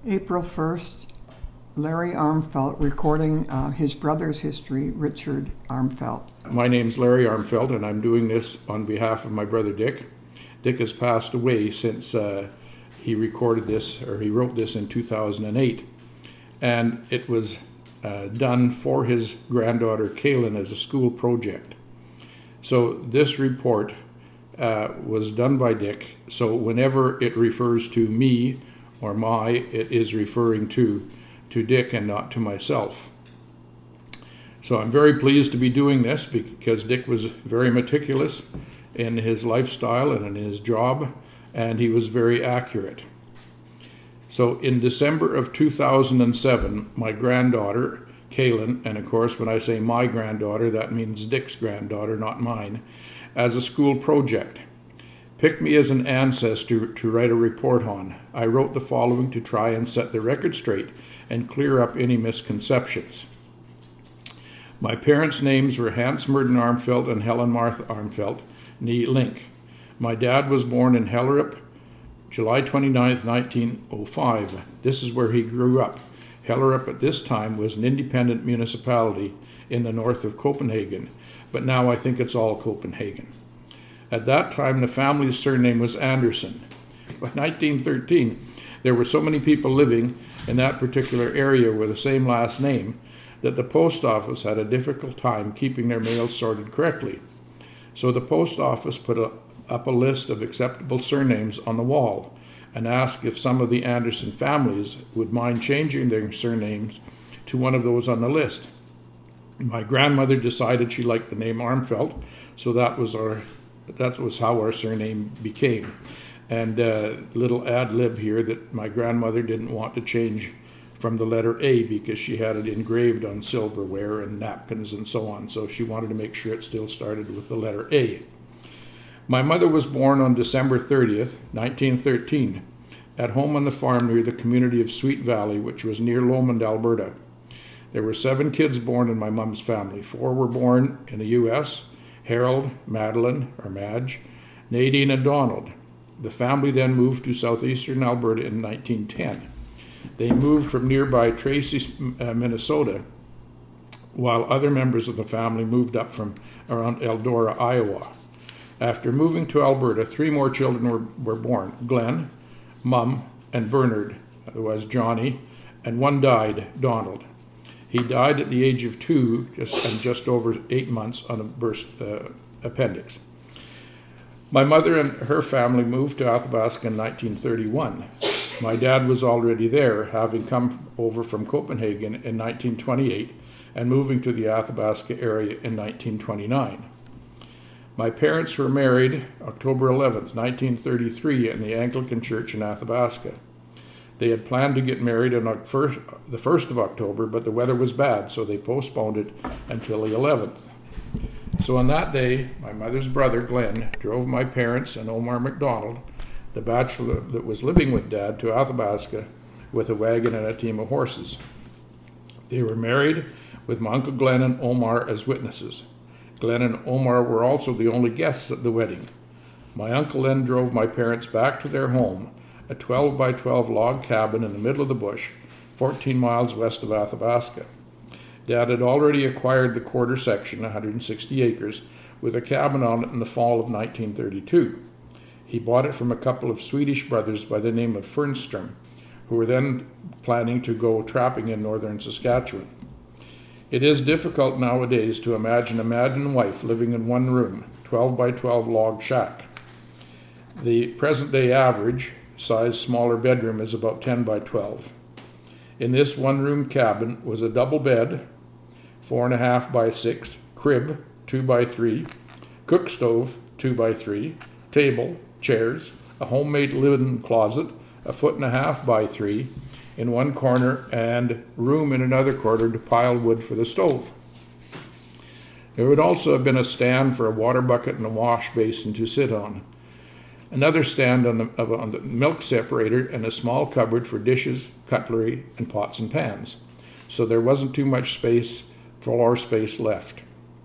April 1st, Larry Armfeldt recording his brother's history, Richard Armfeldt. My name's Larry Armfeldt, and I'm doing this on behalf of my brother Dick. Dick has passed away since he recorded this, or he wrote this in 2008. And it was done for his granddaughter Kaylin as a school project. So this report was done by Dick, so whenever it refers to me or it is referring to Dick and not to myself. So I'm very pleased to be doing this because Dick was very meticulous in his lifestyle and in his job, and he was very accurate. So in December of 2007, my granddaughter, Kaylin, and of course when I say my granddaughter, that means Dick's granddaughter, not mine, as a school project, picked me as an ancestor to write a report on. I wrote the following to try and set the record straight and clear up any misconceptions. My parents' names were Hans Merton Armfeldt and Helen Martha Armfeldt, nee Link. My dad was born in Hellerup, July 29, 1905. This is where he grew up. Hellerup at this time was an independent municipality in the north of Copenhagen, but now I think it's all Copenhagen. At that time, the family's surname was Anderson. By 1913, there were so many people living in that particular area with the same last name that the post office had a difficult time keeping their mail sorted correctly. So the post office put up a list of acceptable surnames on the wall and asked if some of the Anderson families would mind changing their surnames to one of those on the list. My grandmother decided she liked the name Armfeldt, so that was how our surname became. And little ad lib here that my grandmother didn't want to change from the letter A because she had it engraved on silverware and napkins and so on, so she wanted to make sure it still started with the letter A. My mother was born on December 30th, 1913, at home on the farm near the community of Sweet Valley, which was near Lomond, Alberta. There were 7 kids born in my mom's family. 4 were born in the U.S., Harold, Madeline, or Madge, Nadine, and Donald. The family then moved to southeastern Alberta in 1910. They moved from nearby Tracy, Minnesota, while other members of the family moved up from around Eldora, Iowa. After moving to Alberta, 3 more children were born, Glenn, Mum, and Bernard, otherwise Johnny, and 1 died, Donald. He died at the age of 2, just over 8 months on a burst appendix. My mother and her family moved to Athabasca in 1931. My dad was already there, having come over from Copenhagen in 1928 and moving to the Athabasca area in 1929. My parents were married October 11th, 1933 in the Anglican Church in Athabasca. They had planned to get married on the 1st of October, but the weather was bad, so they postponed it until the 11th. So on that day, my mother's brother, Glenn, drove my parents and Omar MacDonald, the bachelor that was living with Dad, to Athabasca with a wagon and a team of horses. They were married with my Uncle Glenn and Omar as witnesses. Glenn and Omar were also the only guests at the wedding. My uncle then drove my parents back to their home, a 12 by 12 log cabin in the middle of the bush, 14 miles west of Athabasca. Dad had already acquired the quarter section, 160 acres, with a cabin on it in the fall of 1932. He bought it from a couple of Swedish brothers by the name of Fernström, who were then planning to go trapping in northern Saskatchewan. It is difficult nowadays to imagine a man and wife living in one room, 12 by 12 log shack. The present-day average size smaller bedroom is about 10 by 12. In this one-room cabin was a double bed, 4.5 by 6, crib, 2 by 3, cook stove, 2 by 3, table, chairs, a homemade linen closet, 1.5 by 3 in one corner, and room in another corner to pile wood for the stove. There would also have been a stand for a water bucket and a wash basin to sit on. Another stand on the milk separator, and a small cupboard for dishes, cutlery, and pots and pans. So there wasn't too much floor space left.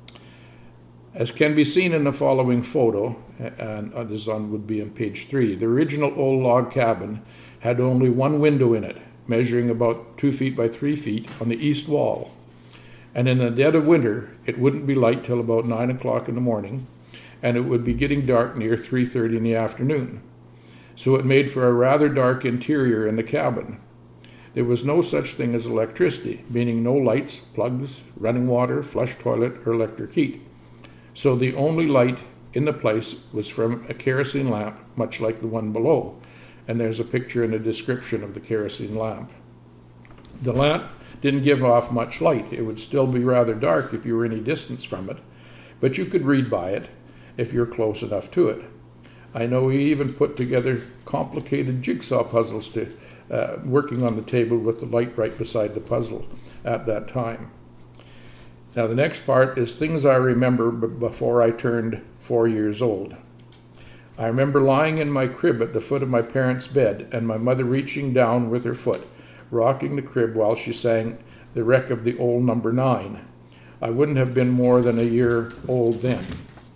As can be seen in the following photo, and this would be on page 3, the original old log cabin had only one window in it, measuring about 2 feet by 3 feet, on the east wall. And in the dead of winter, it wouldn't be light till about 9 o'clock in the morning, and it would be getting dark near 3:30 in the afternoon. So it made for a rather dark interior in the cabin. There was no such thing as electricity, meaning no lights, plugs, running water, flush toilet, or electric heat. So the only light in the place was from a kerosene lamp, much like the one below, and there's a picture and a description of the kerosene lamp. The lamp didn't give off much light. It would still be rather dark if you were any distance from it, but you could read by it if you're close enough to it. I know he even put together complicated jigsaw puzzles to working on the table with the light right beside the puzzle at that time. Now the next part is things I remember before I turned 4 years old. I remember lying in my crib at the foot of my parents' bed and my mother reaching down with her foot, rocking the crib while she sang The Wreck of the Old Number 9. I wouldn't have been more than a year old then.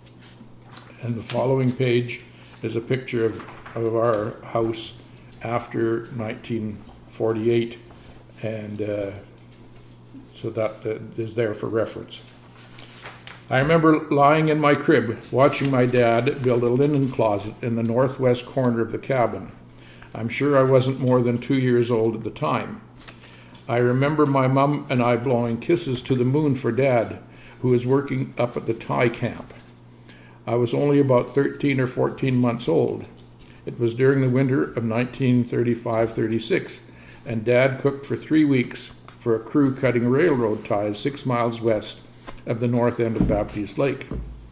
And the following page is a picture of our house after 1948, and so that is there for reference. I remember lying in my crib watching my dad build a linen closet in the northwest corner of the cabin. I'm sure I wasn't more than 2 years old at the time. I remember my mom and I blowing kisses to the moon for Dad, who was working up at the Thai camp. I was only about 13 or 14 months old. It was during the winter of 1935-36, and Dad cooked for 3 weeks for a crew cutting railroad ties 6 miles west of the north end of Baptiste Lake.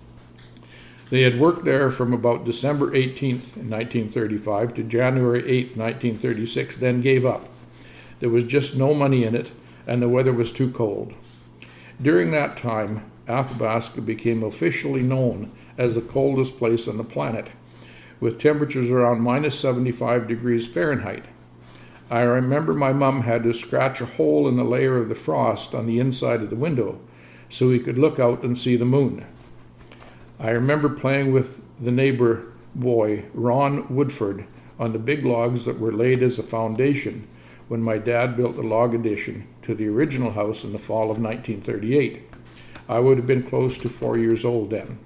They had worked there from about December 18th, 1935 to January 8th, 1936, then gave up. There was just no money in it, and the weather was too cold. During that time, Athabasca became officially known as the coldest place on the planet, with temperatures around minus 75 degrees Fahrenheit. I remember my mom had to scratch a hole in the layer of the frost on the inside of the window so we could look out and see the moon. I remember playing with the neighbor boy, Ron Woodford, on the big logs that were laid as a foundation when my dad built the log addition to the original house in the fall of 1938. I would have been close to 4 years old then.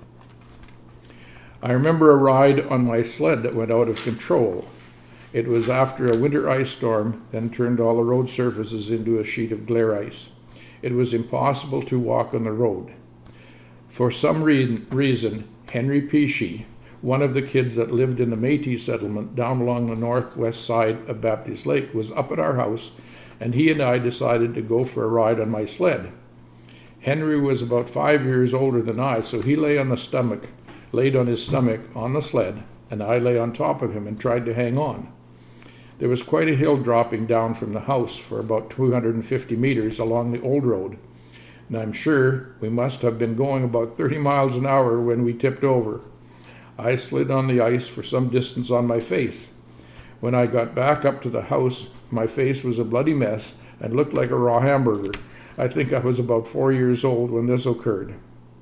I remember a ride on my sled that went out of control. It was after a winter ice storm, then turned all the road surfaces into a sheet of glare ice. It was impossible to walk on the road. For some reason, Henry Peachy, one of the kids that lived in the Métis settlement down along the northwest side of Baptiste Lake, was up at our house, and he and I decided to go for a ride on my sled. Henry was about 5 years older than I, so he laid on his stomach on the sled, and I lay on top of him and tried to hang on. There was quite a hill dropping down from the house for about 250 meters along the old road, and I'm sure we must have been going about 30 miles an hour when we tipped over. I slid on the ice for some distance on my face. When I got back up to the house, my face was a bloody mess and looked like a raw hamburger. I think I was about 4 years old when this occurred.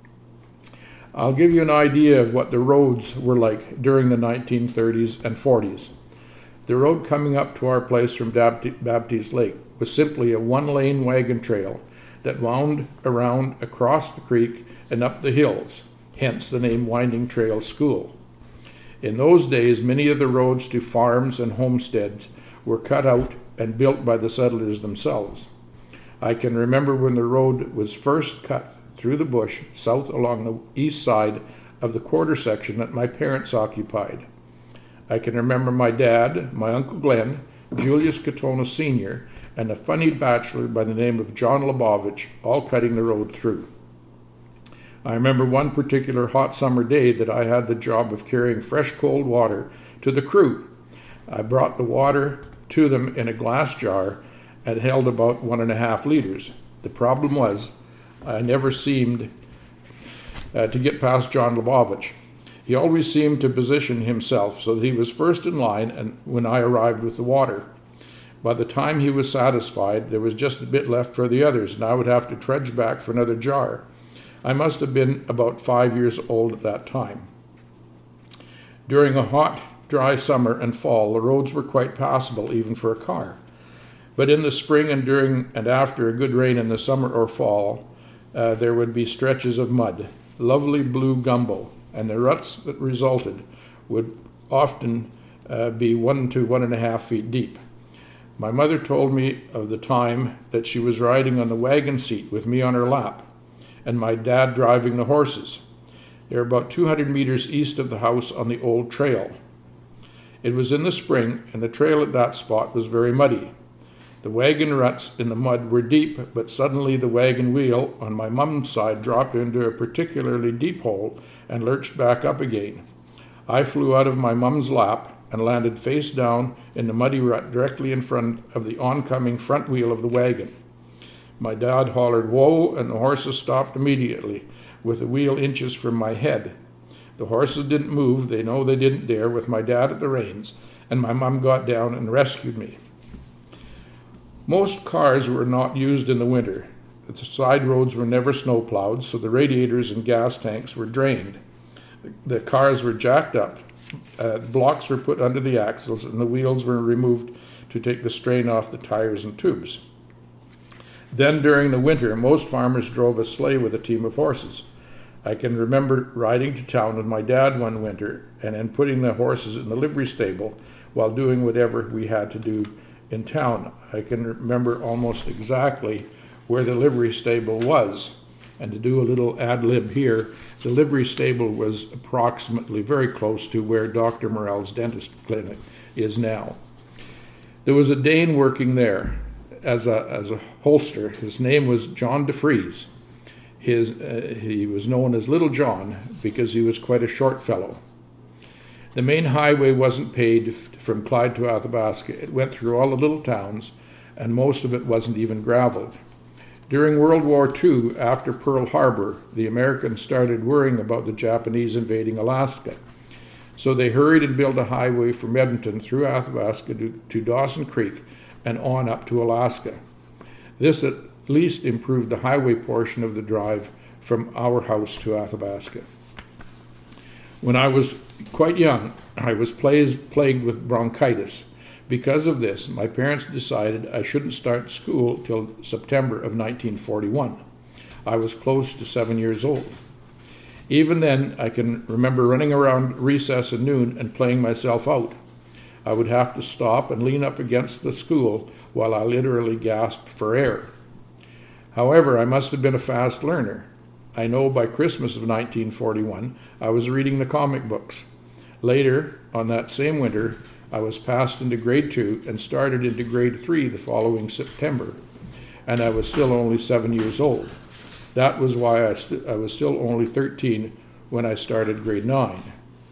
I'll give you an idea of what the roads were like during the 1930s and 40s. The road coming up to our place from Baptiste Lake was simply a one-lane wagon trail that wound around across the creek and up the hills, hence the name Winding Trail School. In those days, many of the roads to farms and homesteads were cut out and built by the settlers themselves. I can remember when the road was first cut through the bush south along the east side of the quarter section that my parents occupied. I can remember my dad, my Uncle Glenn, Julius Katona Sr., and a funny bachelor by the name of John Lebovich all cutting the road through. I remember one particular hot summer day that I had the job of carrying fresh cold water to the crew. I brought the water to them in a glass jar and held about 1.5 liters. The problem was I never seemed to get past John Lebovich. He always seemed to position himself so that he was first in line and when I arrived with the water. By the time he was satisfied, there was just a bit left for the others, and I would have to trudge back for another jar. I must have been about 5 years old at that time. During a hot, dry summer and fall, the roads were quite passable even for a car. But in the spring and during and after a good rain in the summer or fall, there would be stretches of mud, lovely blue gumbo, and the ruts that resulted would often be 1 to 1.5 feet deep. My mother told me of the time that she was riding on the wagon seat with me on her lap, and my dad driving the horses. They were about 200 meters east of the house on the old trail. It was in the spring, and the trail at that spot was very muddy. The wagon ruts in the mud were deep, but suddenly the wagon wheel on my mum's side dropped into a particularly deep hole and lurched back up again. I flew out of my mum's lap and landed face down in the muddy rut directly in front of the oncoming front wheel of the wagon. My dad hollered, "Whoa," and the horses stopped immediately, with the wheel inches from my head. The horses didn't move, they didn't dare, with my dad at the reins, and my mum got down and rescued me. Most cars were not used in the winter. The side roads were never snowplowed, so the radiators and gas tanks were drained. The cars were jacked up, blocks were put under the axles, and the wheels were removed to take the strain off the tires and tubes. Then during the winter, most farmers drove a sleigh with a team of horses. I can remember riding to town with my dad one winter and then putting the horses in the livery stable while doing whatever we had to do in town. I can remember almost exactly where the livery stable was. And to do a little ad lib here, the livery stable was approximately very close to where Dr. Morell's dentist clinic is now. There was a Dane working there as a holster. His name was John DeFries. He was known as Little John because he was quite a short fellow. The main highway wasn't paved from Clyde to Athabasca. It went through all the little towns, and most of it wasn't even graveled. During World War II, after Pearl Harbor, the Americans started worrying about the Japanese invading Alaska. So they hurried and built a highway from Edmonton through Athabasca to Dawson Creek and on up to Alaska. This at least improved the highway portion of the drive from our house to Athabasca. When I was quite young, I was plagued with bronchitis. Because of this, my parents decided I shouldn't start school till September of 1941. I was close to 7 years old. Even then, I can remember running around recess at noon and playing myself out. I would have to stop and lean up against the school while I literally gasped for air. However, I must have been a fast learner. I know by Christmas of 1941, I was reading the comic books. Later, on that same winter, I was passed into grade 2 and started into grade 3 the following September, and I was still only 7 years old. That was why I was still only 13 when I started grade 9.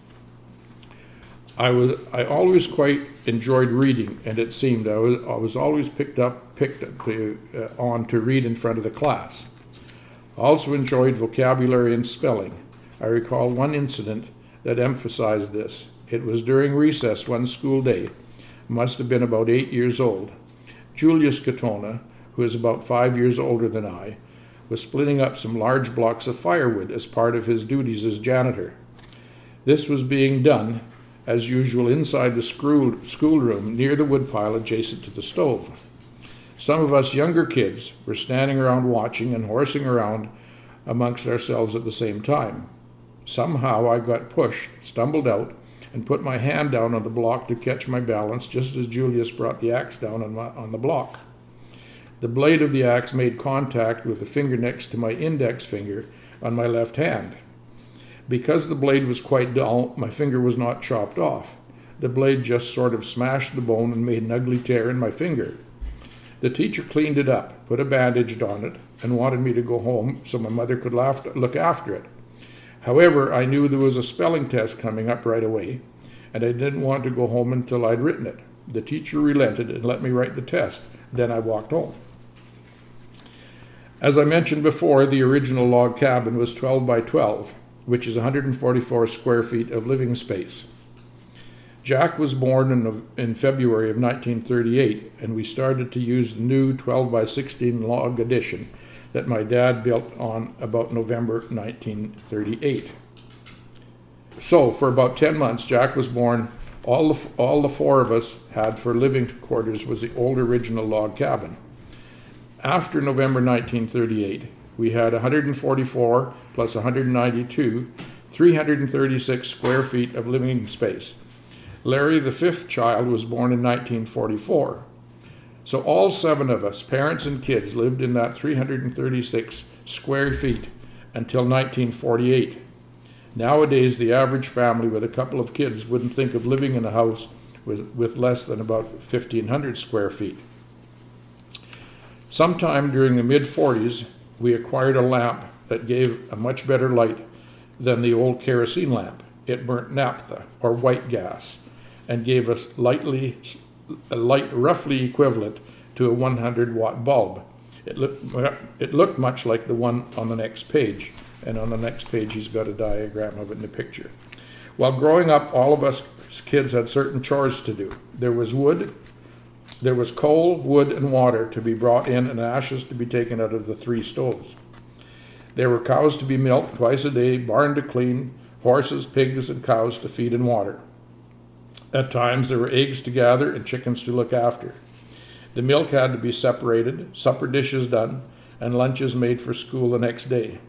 I always quite enjoyed reading, and it seemed I was always picked on to read in front of the class. I also enjoyed vocabulary and spelling. I recall one incident that emphasized this. It was during recess one school day. Must have been about 8 years old. Julius Katona, who is about 5 years older than I, was splitting up some large blocks of firewood as part of his duties as janitor. This was being done, as usual, inside the schoolroom near the woodpile adjacent to the stove. Some of us younger kids were standing around watching and horsing around amongst ourselves at the same time. Somehow I got pushed, stumbled out, and put my hand down on the block to catch my balance just as Julius brought the axe down on the block. The blade of the axe made contact with the finger next to my index finger on my left hand. Because the blade was quite dull, my finger was not chopped off. The blade just sort of smashed the bone and made an ugly tear in my finger. The teacher cleaned it up, put a bandage on it, and wanted me to go home so my mother could look after it. However, I knew there was a spelling test coming up right away, and I didn't want to go home until I'd written it. The teacher relented and let me write the test. Then I walked home. As I mentioned before, the original log cabin was 12 by 12, which is 144 square feet of living space. Jack was born in February of 1938, and we started to use the new 12 by 16 log addition that my dad built on about November 1938. So, for about 10 months, Jack was born All the four of us had for living quarters was the old original log cabin. After November 1938, we had 144 plus 192, 336 square feet of living space. Larry, the fifth child, was born in 1944. So all seven of us, parents and kids, lived in that 336 square feet until 1948. Nowadays, the average family with a couple of kids wouldn't think of living in a house with less than about 1,500 square feet. Sometime during the mid-40s, we acquired a lamp that gave a much better light than the old kerosene lamp. It burnt naphtha, or white gas, and gave us a light roughly equivalent to a 100-watt bulb. It looked much like the one on the next page, and on the next page he's got a diagram of it in the picture. While growing up, all of us kids had certain chores to do. There was coal, wood, and water to be brought in, and ashes to be taken out of the 3 stoves. There were cows to be milked twice a day, barn to clean, horses, pigs, and cows to feed and water. At times there were eggs to gather and chickens to look after. The milk had to be separated, supper dishes done, and lunches made for school the next day.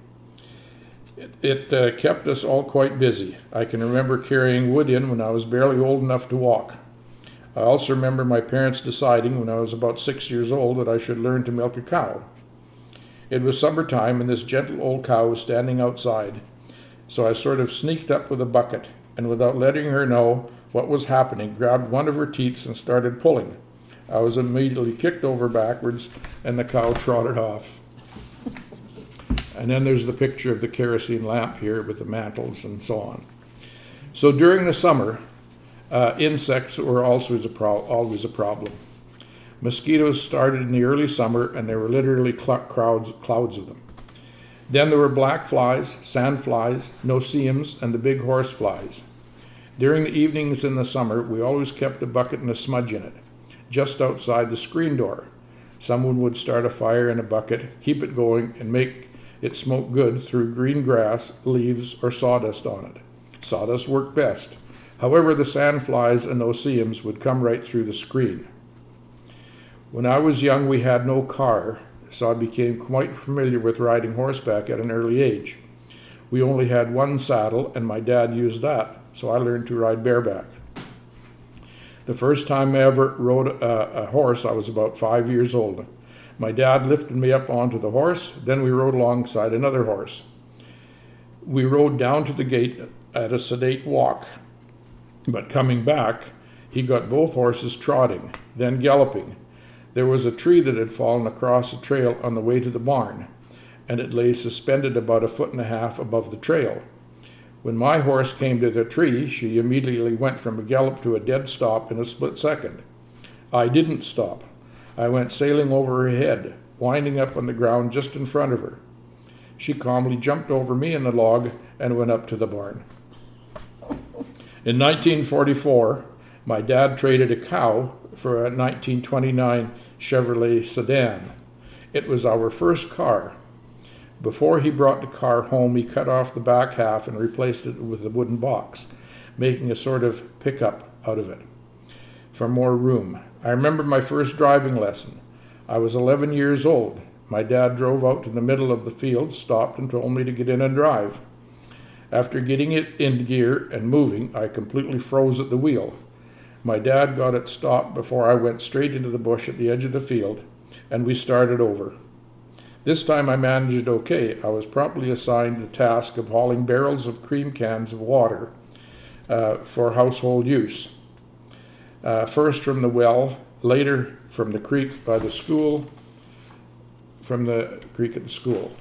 It kept us all quite busy. I can remember carrying wood in when I was barely old enough to walk. I also remember my parents deciding when I was about 6 years old that I should learn to milk a cow. It was summertime and this gentle old cow was standing outside, so I sort of sneaked up with a bucket and without letting her know what was happening, grabbed one of her teats and started pulling. I was immediately kicked over backwards and the cow trotted off. And then there's the picture of the kerosene lamp here with the mantles and so on. So during the summer, insects were always a problem. Mosquitoes started in the early summer, and there were literally clouds of them. Then there were black flies, sand flies, no-see-ums, and the big horse flies. During the evenings in the summer, we always kept a bucket and a smudge in it, just outside the screen door. Someone would start a fire in a bucket, keep it going, and make it smoke good through green grass, leaves, or sawdust on it. Sawdust worked best. However, the sandflies and no-see-ums would come right through the screen. When I was young, we had no car, so I became quite familiar with riding horseback at an early age. We only had one saddle, and my dad used that, so I learned to ride bareback. The first time I ever rode a horse, I was about 5 years old. My dad lifted me up onto the horse, then we rode alongside another horse. We rode down to the gate at a sedate walk, but coming back, he got both horses trotting, then galloping. There was a tree that had fallen across the trail on the way to the barn, and it lay suspended about 1.5 feet above the trail. When my horse came to the tree, she immediately went from a gallop to a dead stop in a split second. I didn't stop. I went sailing over her head, winding up on the ground just in front of her. She calmly jumped over me in the log and went up to the barn. In 1944, my dad traded a cow for a 1929 Chevrolet sedan. It was our first car. Before he brought the car home, he cut off the back half and replaced it with a wooden box, making a sort of pickup out of it for more room. I remember my first driving lesson. I was 11 years old. My dad drove out to the middle of the field, stopped, and told me to get in and drive. After getting it in gear and moving, I completely froze at the wheel. My dad got it stopped before I went straight into the bush at the edge of the field, and we started over. This time I managed okay. I was promptly assigned the task of hauling barrels of cream cans of water for household use. First from the well, later from the creek by the school, from the creek at the school.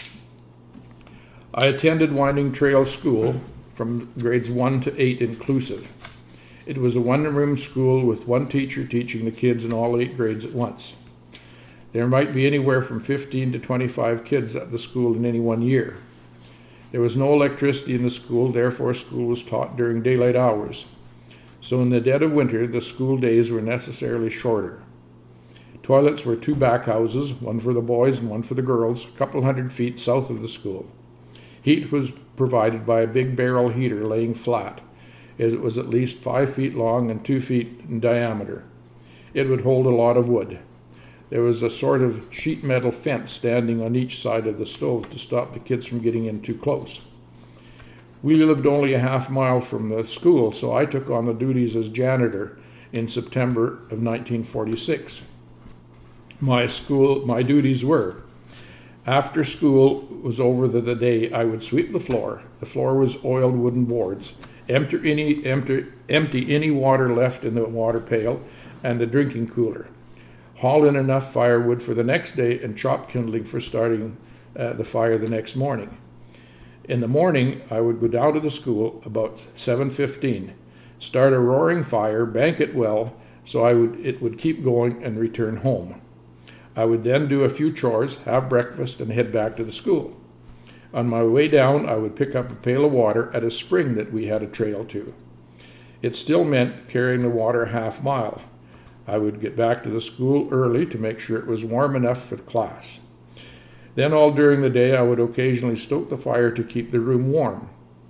I attended Winding Trail School from grades 1 to 8 inclusive. It was a one-room school with one teacher teaching the kids in all 8 grades at once. There might be anywhere from 15 to 25 kids at the school in any one year. There was no electricity in the school, therefore school was taught during daylight hours. So in the dead of winter, the school days were necessarily shorter. Toilets were 2 back houses, one for the boys and one for the girls, a couple 100 feet south of the school. Heat was provided by a big barrel heater laying flat. as it was at least 5 feet long and 2 feet in diameter. It would hold a lot of wood. There was a sort of sheet metal fence standing on each side of the stove to stop the kids from getting in too close. We lived only a half mile from the school, so I took on the duties as janitor in September of 1946. My duties were, after school was over the day, I would sweep the floor. The floor was oiled wooden boards. Empty any water left in the water pail and the drinking cooler. Haul in enough firewood for the next day and chop kindling for starting the fire the next morning. In the morning, I would go down to the school about 7:15, start a roaring fire, bank it well so it would keep going, and return home. I would then do a few chores, have breakfast, and head back to the school. On my way down, I would pick up a pail of water at a spring that we had a trail to. It still meant carrying the water half mile. I would get back to the school early to make sure it was warm enough for class. Then all during the day, I would occasionally stoke the fire to keep the room warm.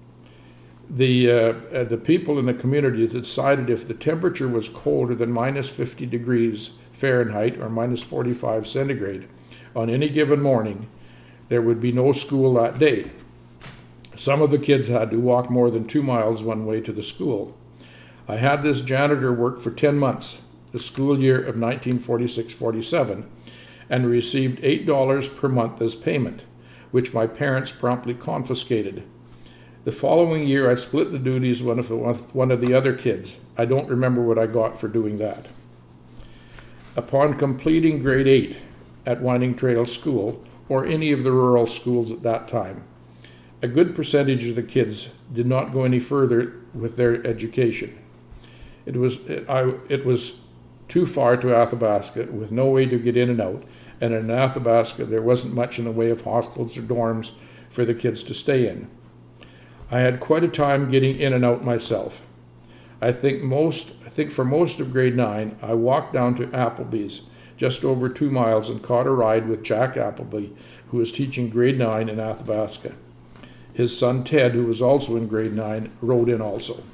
The people in the community decided if the temperature was colder than minus 50 degrees Fahrenheit or minus 45 centigrade on any given morning, there would be no school that day. Some of the kids had to walk more than 2 miles one way to the school. I had this janitor work for 10 months, the school year of 1946-47, and received $8 per month as payment, which my parents promptly confiscated. The following year, I split the duties with one of the other kids. I don't remember what I got for doing that. Upon completing grade 8 at Winding Trail School, or any of the rural schools at that time, a good percentage of the kids did not go any further with their education. It was too far to Athabasca, with no way to get in and out, and in Athabasca there wasn't much in the way of hostels or dorms for the kids to stay in. I had quite a time getting in and out myself. I think for most of grade 9, I walked down to Applebee's, just over 2 miles, and caught a ride with Jack Appleby, who was teaching grade 9 in Athabasca. His son Ted, who was also in grade 9, rode in also.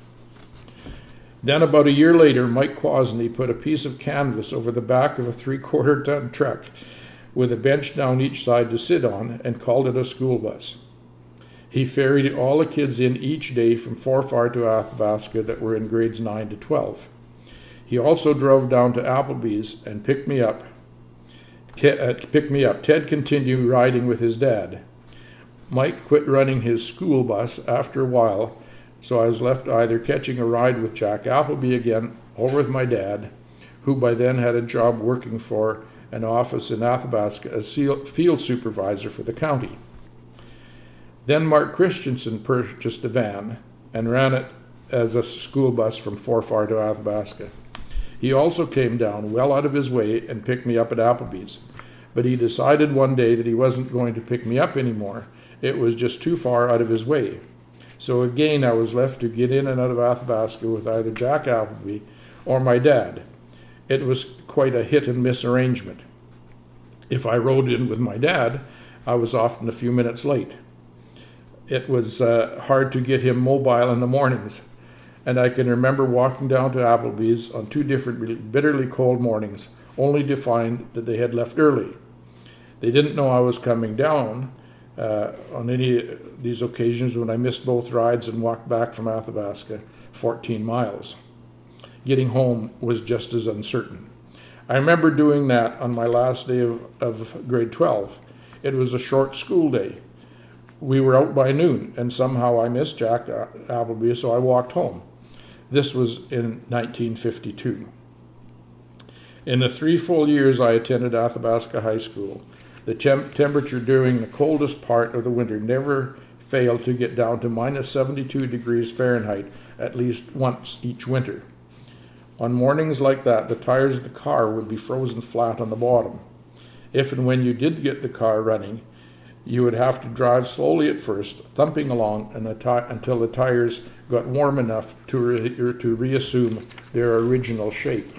Then about a year later, Mike Quasney put a piece of canvas over the back of a 3/4 ton truck with a bench down each side to sit on and called it a school bus. He ferried all the kids in each day from Forfar to Athabasca that were in grades 9 to 12. He also drove down to Applebee's and picked me up. Ted continued riding with his dad. Mike quit running his school bus after a while, so I was left either catching a ride with Jack Appleby again or with my dad, who by then had a job working for an office in Athabasca as field supervisor for the county. Then Mark Christensen purchased a van and ran it as a school bus from Forfar to Athabasca. He also came down well out of his way and picked me up at Applebee's, but he decided one day that he wasn't going to pick me up anymore. It was just too far out of his way. So again, I was left to get in and out of Athabasca with either Jack Appleby or my dad. It was quite a hit and miss arrangement. If I rode in with my dad, I was often a few minutes late. It was hard to get him mobile in the mornings, and I can remember walking down to Applebee's on 2 different bitterly cold mornings, only to find that they had left early. They didn't know I was coming down on any of these occasions when I missed both rides and walked back from Athabasca 14 miles. Getting home was just as uncertain. I remember doing that on my last day of grade 12. It was a short school day. We were out by noon, and somehow I missed Jack Appleby, so I walked home. This was in 1952. In the 3 full years I attended Athabasca High School, the temperature during the coldest part of the winter never failed to get down to minus 72 degrees Fahrenheit at least once each winter. On mornings like that, the tires of the car would be frozen flat on the bottom. If and when you did get the car running, you would have to drive slowly at first, thumping along until the tires got warm enough to reassume their original shape.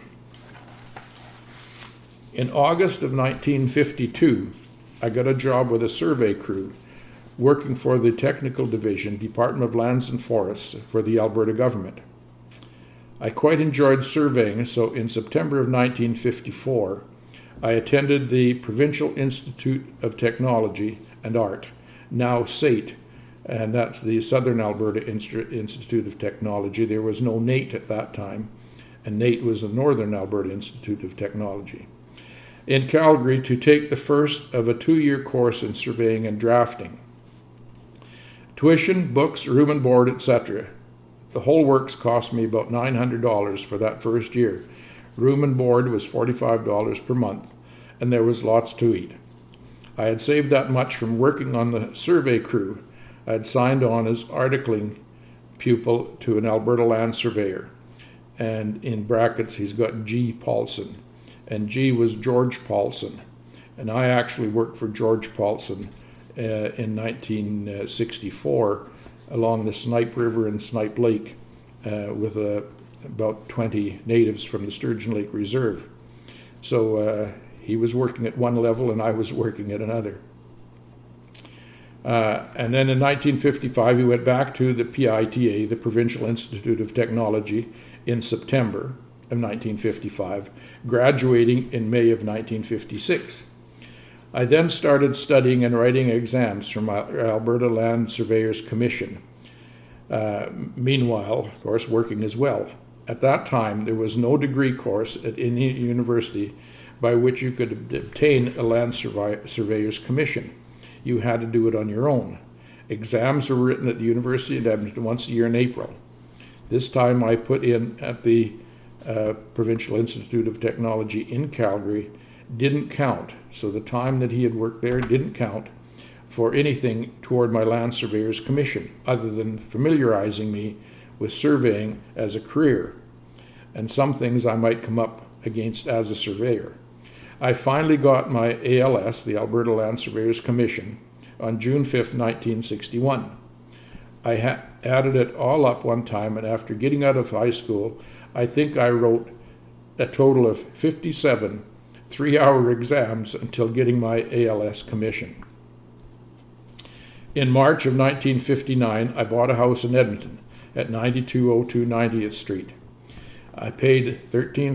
In August of 1952, I got a job with a survey crew working for the Technical Division, Department of Lands and Forests for the Alberta government. I quite enjoyed surveying, so in September of 1954, I attended the Provincial Institute of Technology and Art, now SAIT, and that's the Southern Alberta Institute of Technology. There was no NAIT at that time, and NAIT was the Northern Alberta Institute of Technology, in Calgary, to take the first of a 2-year course in surveying and drafting. Tuition, books, room and board, etc. The whole works cost me about $900 for that first year. Room and board was $45 per month, and there was lots to eat. I had saved that much from working on the survey crew. I had signed on as articling pupil to an Alberta land surveyor, and in brackets he's got G. Paulson, and G was George Paulson, and I actually worked for George Paulson in 1964 along the Snipe River and Snipe Lake with about 20 natives from the Sturgeon Lake Reserve. So he was working at one level and I was working at another. And then in 1955 he went back to the PITA, the Provincial Institute of Technology, in September of 1955, graduating in May of 1956. I then started studying and writing exams from Alberta Land Surveyors Commission. Meanwhile, of course, working as well. At that time, there was no degree course at any university by which you could obtain a Land Surveyors Commission. You had to do it on your own. Exams were written at the University of Edmonton once a year in April. This time I put in at the Provincial Institute of Technology in Calgary didn't count. So the time that he had worked there didn't count for anything toward my Land Surveyors Commission, other than familiarizing me with surveying as a career and some things I might come up against as a surveyor. I finally got my ALS, the Alberta Land Surveyors Commission, on June 5th, 1961. I added it all up one time, and after getting out of high school, I think I wrote a total of 57 3-hour exams until getting my ALS commission. In March of 1959, I bought a house in Edmonton at 9202 90th Street. I paid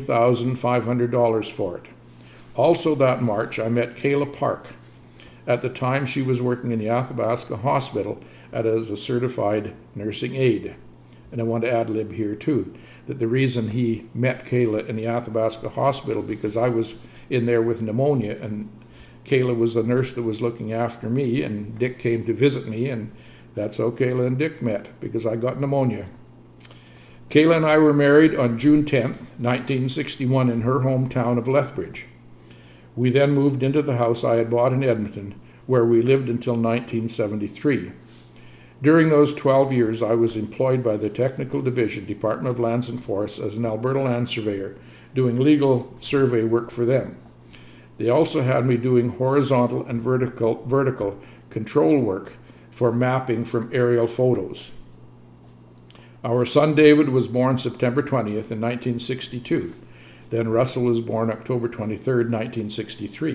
$13,500 for it. Also that March, I met Kayla Park. At the time, she was working in the Athabasca Hospital as a certified nursing aide. And I want to ad-lib here too, that the reason he met Kayla in the Athabasca Hospital because I was in there with pneumonia, and Kayla was the nurse that was looking after me, and Dick came to visit me, and that's how Kayla and Dick met, because I got pneumonia. Kayla and I were married on June 10th, 1961 in her hometown of Lethbridge. We then moved into the house I had bought in Edmonton, where we lived until 1973. During those 12 years, I was employed by the Technical Division, Department of Lands and Forests, as an Alberta land surveyor, doing legal survey work for them. They also had me doing horizontal and vertical control work for mapping from aerial photos. Our son David was born September 20th in 1962. Then Russell was born October 23rd, 1963.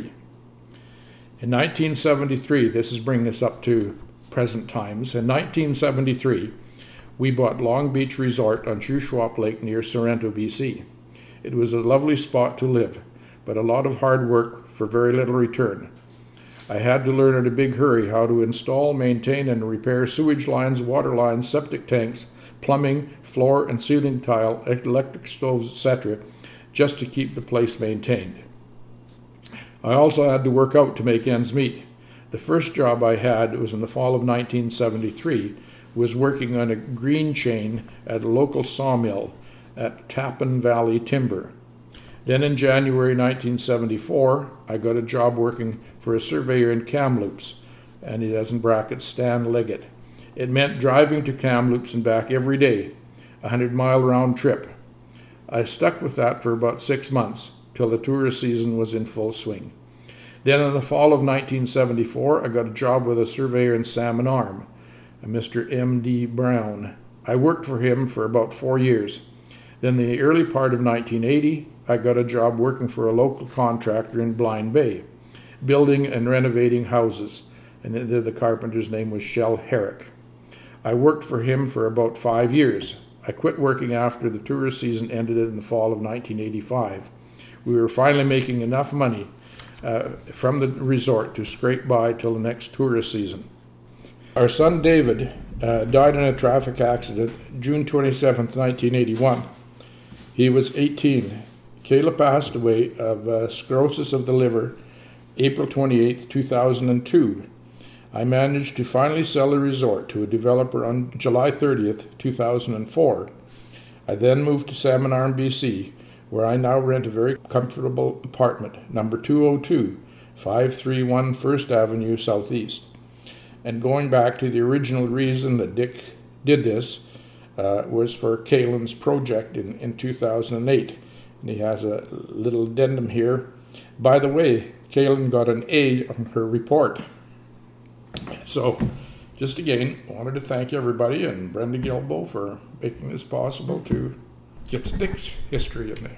In 1973, this is bringing us up to present times. In 1973, we bought Long Beach Resort on Shuswap Lake near Sorrento, BC. It was a lovely spot to live, but a lot of hard work for very little return. I had to learn in a big hurry how to install, maintain, and repair sewage lines, water lines, septic tanks, plumbing, floor and ceiling tile, electric stoves, etc., just to keep the place maintained. I also had to work out to make ends meet. The first job I had was in the fall of 1973, was working on a green chain at a local sawmill at Tappan Valley Timber. Then in January 1974, I got a job working for a surveyor in Kamloops, and he has in brackets Stan Leggett. It meant driving to Kamloops and back every day, a 100-mile round trip. I stuck with that for about 6 months, till the tourist season was in full swing. Then in the fall of 1974, I got a job with a surveyor in Salmon Arm, a Mr. M.D. Brown. I worked for him for about 4 years. Then in the early part of 1980, I got a job working for a local contractor in Blind Bay, building and renovating houses. and the carpenter's name was Shell Herrick. I worked for him for about 5 years. I quit working after the tourist season ended in the fall of 1985. We were finally making enough money from the resort to scrape by till the next tourist season. Our son David died in a traffic accident June 27th, 1981. He was 18. Kayla passed away of cirrhosis of the liver April 28th, 2002. I managed to finally sell the resort to a developer on July 30th, 2004. I then moved to Salmon Arm, BC, where I now rent a very comfortable apartment, number 202, 531 First Avenue Southeast. And going back to the original reason that Dick did this was for Kaylin's project in 2008. And he has a little addendum here. By the way, Kaylin got an A on her report. So, just again, wanted to thank everybody and Brenda Gilbo for making this possible to get Dick's history in there.